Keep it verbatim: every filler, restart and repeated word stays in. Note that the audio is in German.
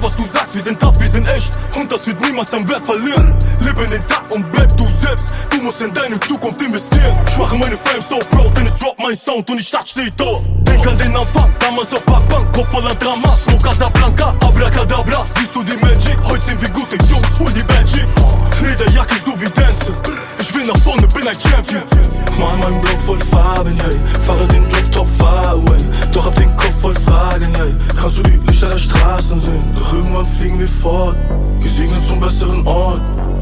was du sagst, wir sind tough, wir sind echt. Und das wird niemals am Wert verlieren. Lebe den Tag und bleib du selbst. Du musst in deine Zukunft investieren. Ich mache meine Fame so proud, denn es droppt mein Sound und die Stadt steht auf. Denk an den Anfang, damals auf Parkbank, Kopf voller Drama, Smoke Casablanca, Abracadabra. Siehst du die Magic? Heute sind wir gute Jungs, hol die Bad Chicks. Lederjacke so wie Dance. Ich will nach vorne, bin ein Champion. Mal mein Block voll Farben, hey. Fahre den Job top far away. Doch hab den Kopf voll Fragen, hey. Kannst du die Lichter der Straßen sehen? Doch irgendwann fliegen wir fort, gesegnet zum besseren Ort.